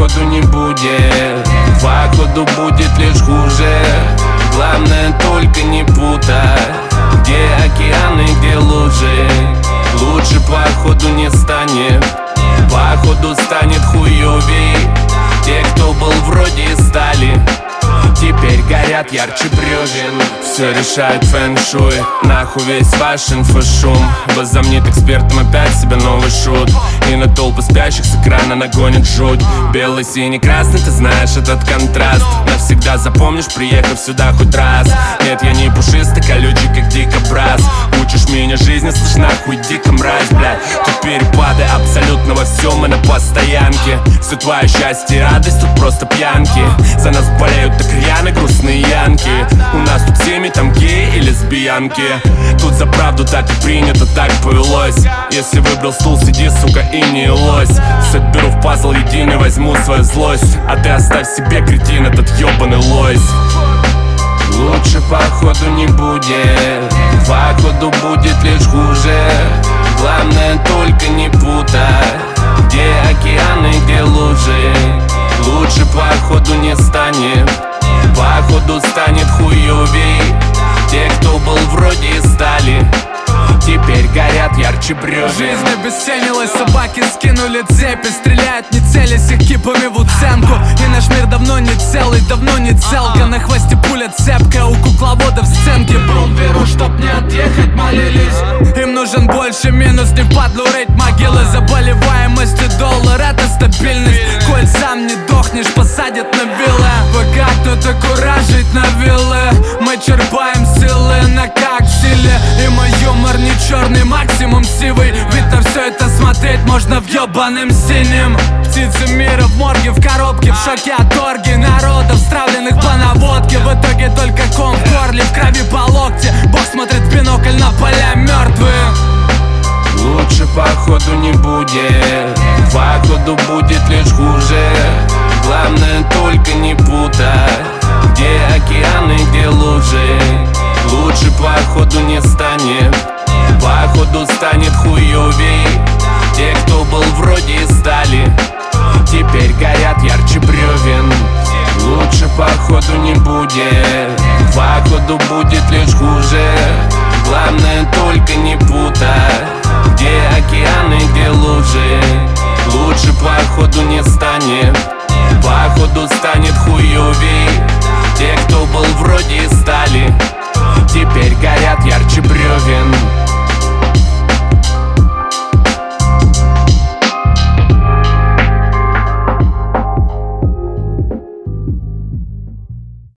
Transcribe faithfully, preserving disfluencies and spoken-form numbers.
походу не будет, походу будет лишь хуже. Главное только не путай, где океаны, где лужи. Лучше походу не станет, походу станет хуёвей. Те, кто был вроде стали, теперь горят ярче бревен. Все решает фэн-шуй, нахуй весь ваш инфошум. Возомнит экспертом опять себя новый шут, и на толпы спящих с экрана нагонит жуть. Белый, синий, красный, ты знаешь этот контраст. Навсегда запомнишь, приехав сюда хоть раз. Нет, я не пушистый, колючий, как дикобраз. Учишь меня жизни, слышь, нахуй, дико мразь, блядь. Тут перепады абсолютно во всем и на постоянке. Все твое счастье и радость, тут просто пьянки. За нас болеют так рьяно грустные янки. У нас тут семьи, там геи и лесбиянки. Тут за правду так и принято, так повелось. Если выбрал стул, сиди, сука, и не лось. Соберу в пазл единый, возьму свою злость. А ты оставь себе, кретин, этот ёбаный лось. Лучше походу не будет, походу будет лишь хуже. Главное только не путай, где океаны, где лужи. Лучше походу не станет, походу станет хуёвей. Те, кто был вроде стали, теперь горят ярче бревен. Жизнь обесценилась, собаки скинули цепи. Стреляют не целясь, их кипами в уценку. И наш мир давно не целый, давно не целка. На хвосте пуля цепкая, у кукловода в сценке. Брун веру, чтоб не отъехать, молились. Им нужен больше минус, не впадлу рыть могилы. Заболеваемость и доллар, это стабильность. Коль сам не дохнешь, посадят на виллы. Пока кто-то куражит на виллы, мы черпаем силы на коксиле. И мой юмор не черный, максимум сивый. Ведь на все это смотреть можно в ебаным синим. Птицы мира в морге, в коробке, в шоке от орги народов, стравленных по наводке. В итоге только ком в горле, в крови по локте. Бог смотрит в бинокль на поля мертвые. Лучше походу не будет, походу будет лишь хуже. Главное только не путай, где океаны, где лужи. Лучше походу не станет, походу станет хуёвей. Те, кто был вроде стали, теперь горят ярче бревен. Лучше походу не будет, походу будет лишь хуже. Главное только не путай, где океаны, где лужи. Лучше походу не станет, походу станет хуёвей.